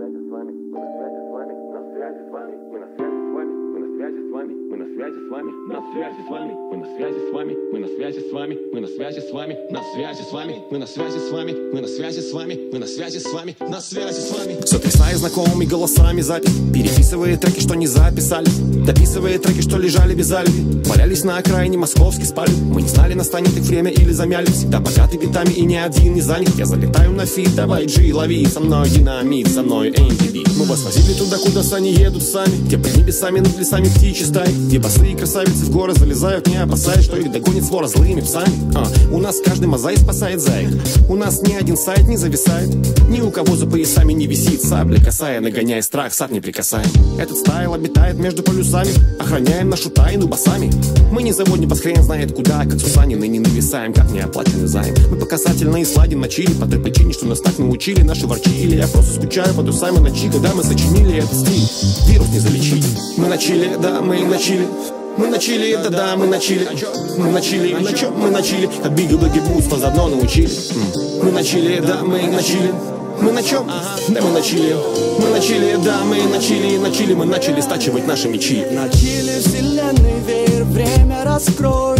Сотрясая знакомыми голосами запись, переписывая треки, что не записали, дописывая треки, что лежали без альби. Валялись на окраине московской спальни. Мы не знали, настанет их время или замяли. Всегда богаты битами и ни один не занят. Я залетаю на фит, давай G, лови. Со мной динамит, со мной MTV. Мы вас возили туда, куда сани едут сами, где под небесами над лесами птичьи стаи, где босые красавицы в горы залезают, не опасаясь, что их догонит свора злыми псами. У нас каждый мозаик спасает зайк. У нас ни один сайт не зависает, ни у кого за поясами не висит сабля косая, нагоняя страх, сад не прикасаем. Этот стайл обитает между полюсами, охраняем нашу тайну басами. Мы не заводим под хрен знает куда, как Сусанины не нависаем, как неоплаченный займ. Мы по касательной и сладим на чили, по той причине, что нас так научили наши ворчили. Я просто скучаю под усами ночи, когда мы сочинили этот стиль. Вирус не залечить. Мы начали, да, мы начали. Мы начали, да, мы начали. Мы начали, на чем мы начали? От бига-баги бутства заодно научили. Мы начали, да, мы начали. Мы на чем? Да, мы начали. Мы начали, да, мы начали. Мы начали стачивать наши мечи. Начали вселенной веер, время раскрой.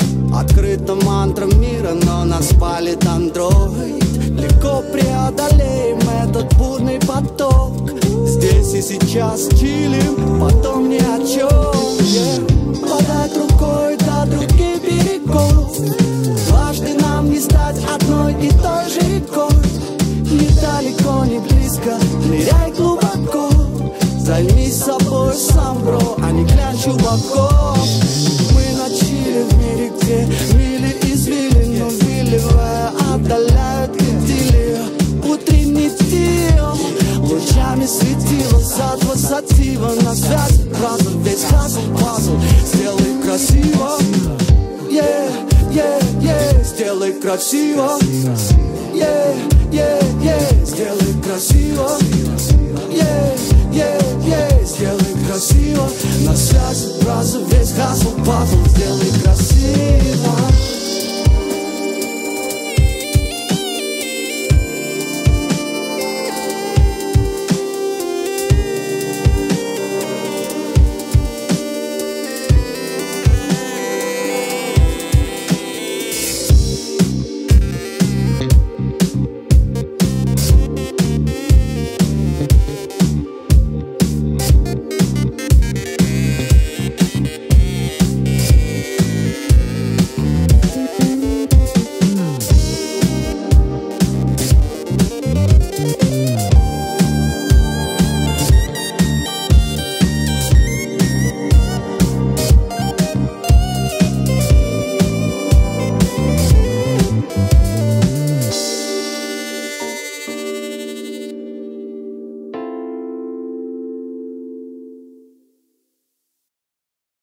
Открыта мантра мира, но нас палит андроид. Легко преодолеем этот бурный поток. Здесь и сейчас чилим, потом ни о чем. Подать рукой до других берегов. Дважды нам не стать одной и той же рекой. Недалеко, не близко, ныряй глубоко. Займись собой сам, бро, а не глянь чуваков. Мы начали в мире, где мили извилин, но выливая отдаляют идиллию. Утренний дел лучами светила сатва сатива. На связи разом весь хазл-пазл. Сделай красиво, сделай красиво, сделай красиво, сделай красиво. На связи разом весь хазл-пазл.